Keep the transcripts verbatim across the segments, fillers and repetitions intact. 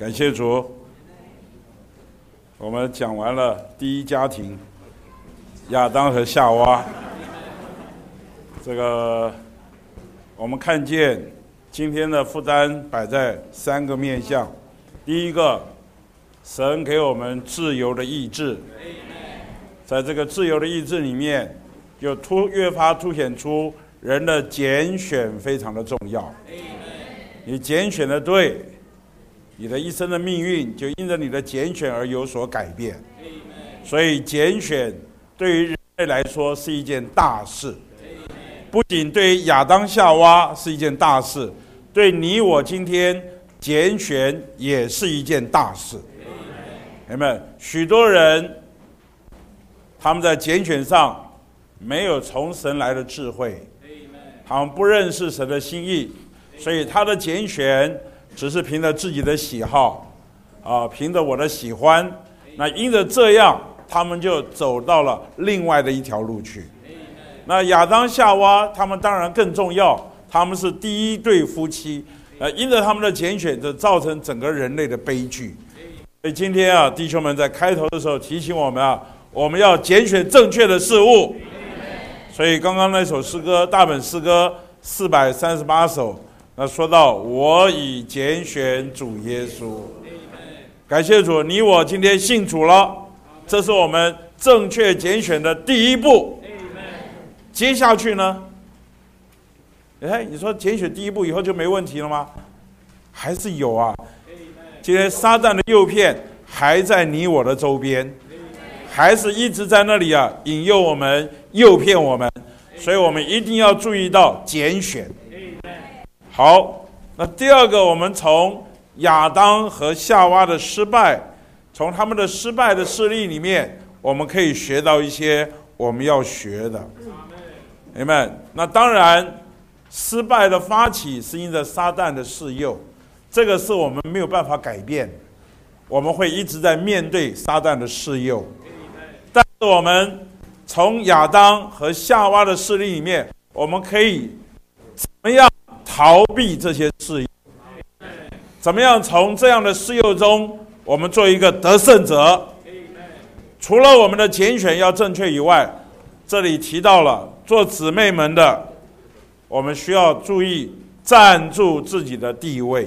感谢主，我们讲完了第一家庭亚当和夏娃。这个我们看见今天的负担摆在三个面向。第一个，神给我们自由的意志，在这个自由的意志里面，就突越发凸显出人的拣选非常的重要。你拣选的对，你的一生的命运就因着你的拣选而有所改变。所以拣选对于人类来说是一件大事，不仅对于亚当夏娃是一件大事，对你我今天拣选也是一件大事。有没有许多人他们在拣选上没有从神来的智慧，他们不认识神的心意，所以他的拣选只是凭着自己的喜好啊，凭着我的喜欢，那因着这样他们就走到了另外的一条路去。那亚当夏娃他们当然更重要，他们是第一对夫妻，呃，因着他们的拣选，就造成整个人类的悲剧。所以今天啊，弟兄们在开头的时候提醒我们啊，我们要拣选正确的事物。所以刚刚那首诗歌，大本诗歌四百三十八首，那说到我已拣选主耶稣。感谢主，你我今天信主了，这是我们正确拣选的第一步。接下去呢？哎，你说拣选第一步以后就没问题了吗？还是有啊。今天撒旦的诱骗还在你我的周边，还是一直在那里啊，引诱我们，诱骗我们，所以我们一定要注意到拣选。好，那第二个，我们从亚当和夏娃的失败，从他们的失败的事例里面，我们可以学到一些我们要学的。明白？那当然，失败的发起是因着撒旦的示诱，这个是我们没有办法改变，我们会一直在面对撒旦的示诱。但是我们从亚当和夏娃的事例里面，我们可以怎么样逃避这些示诱？怎么样从这样的示诱中，我们做一个得胜者？除了我们的拣选要正确以外，这里提到了做姊妹们的，我们需要注意站住自己的地位。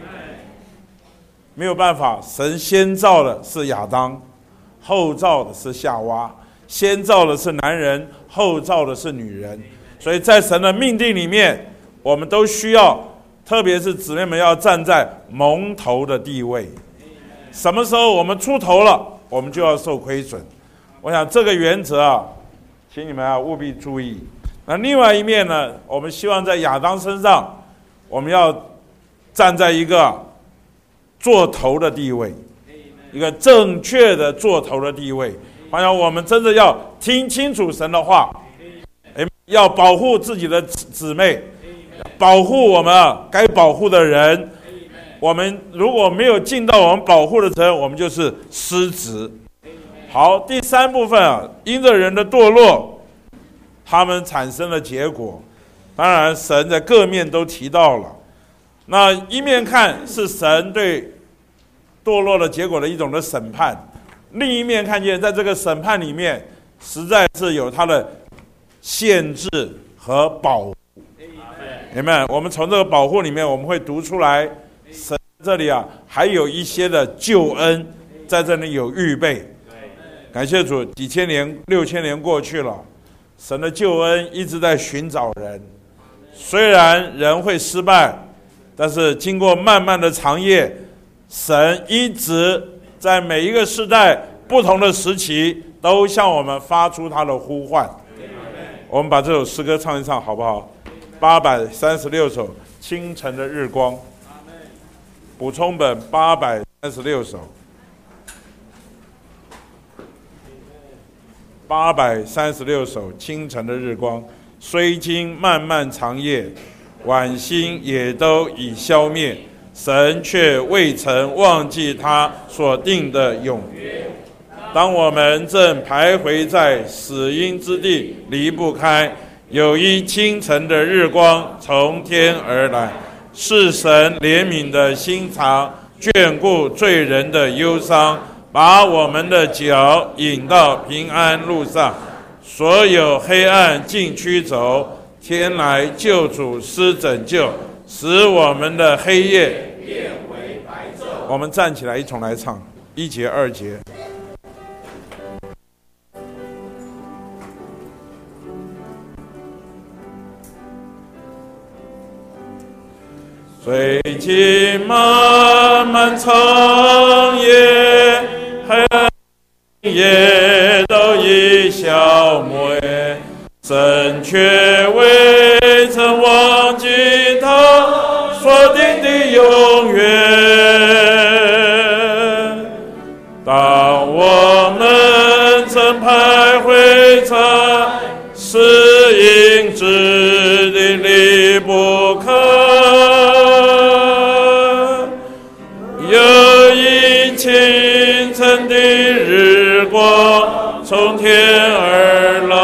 没有办法，神先造的是亚当，后造的是夏娃，先造的是男人，后造的是女人。所以在神的命定里面，我们都需要，特别是姊妹们要站在蒙头的地位。什么时候我们出头了，我们就要受亏损。我想这个原则啊，请你们啊务必注意。那另外一面呢，我们希望在亚当身上，我们要站在一个做头的地位，一个正确的做头的地位。好像我们真的要听清楚神的话，要保护自己的姊妹，保护我们啊该保护的人。我们如果没有尽到我们保护的责任，我们就是失职。好，第三部分啊，因着人的堕落，他们产生了结果。当然，神在各面都提到了。那一面看是神对堕落的结果的一种的审判，另一面看见在这个审判里面，实在是有它的限制和保护。明白？我们从这个保护里面，我们会读出来，神这里啊还有一些的救恩在这里有预备。感谢主，几千年、六千年过去了，神的救恩一直在寻找人。虽然人会失败，但是经过漫漫的长夜，神一直在每一个世代、不同的时期，都向我们发出他的呼唤。我们把这首诗歌唱一唱，好不好？八百三十六首《清晨的日光》，补充本八百三十六首。八百三十六首清晨的日光，虽经漫漫长夜，晚星也都已消灭，神却未曾忘记他所定的永约。当我们正徘徊在死荫之地离不开，有一清晨的日光从天而来，是神怜悯的心肠眷顾罪人的忧伤，把我们的脚引到平安路上。所有黑暗尽驱走，天来救主施拯救，使我们的黑夜变为白昼。我们站起来一同来唱一节二节。最近漫漫长夜，黑暗也都已消灭，神却未曾忘记他所定的永远。当我们曾徘徊在死荫之地离不开，有一清晨的日光从天而来，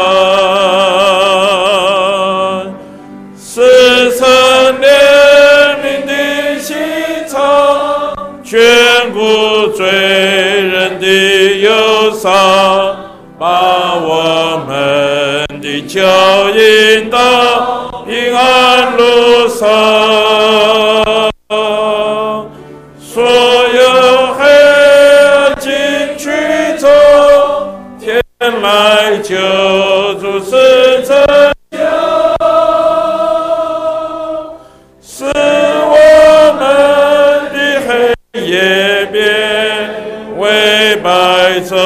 是神怜悯的心肠，眷顾罪人的忧伤，把我们的脚引到平安路上。所有黑暗尽驱走，天来救主施拯救，使我们的黑夜变为白昼。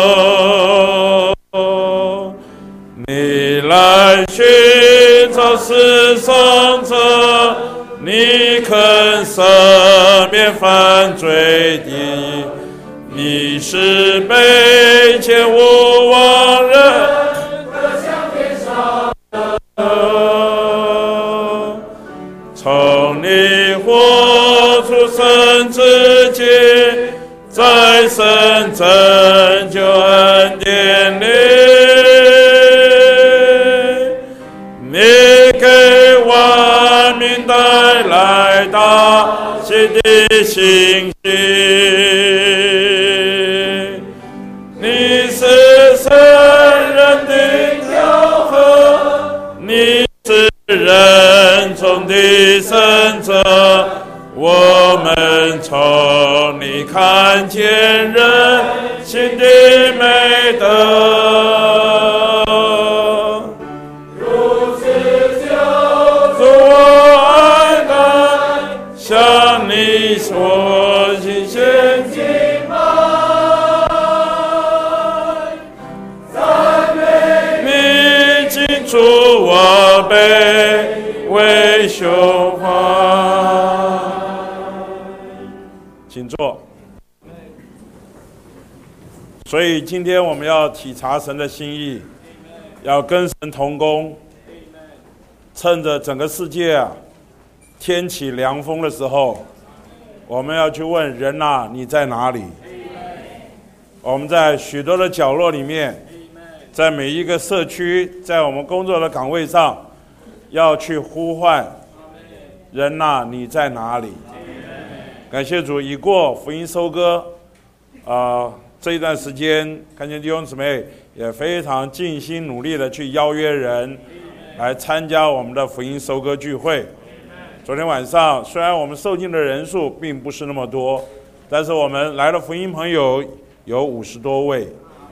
你来寻找世上者，你肯赦免犯罪的，你是卑贱无妄人的像天上的，从你活出生之前，在神拯救恩典里，你给万民带来大喜的信息。你是圣人的调和，你是人中的圣者，我们从你看见人心的美德。向你所行献敬拜，赞美你尽出我卑微胸怀。请坐。所以今天我们要体察神的心意，要跟神同工，趁着整个世界啊天起凉风的时候，我们要去问人啊，你在哪里？我们在许多的角落里面，在每一个社区，在我们工作的岗位上，要去呼唤人啊，你在哪里？感谢主，已过福音收割，呃，这一段时间，看见弟兄姊妹也非常尽心努力的去邀约人来参加我们的福音收割聚会。昨天晚上，虽然我们受浸的人数并不是那么多，但是我们来的福音朋友有五十多位。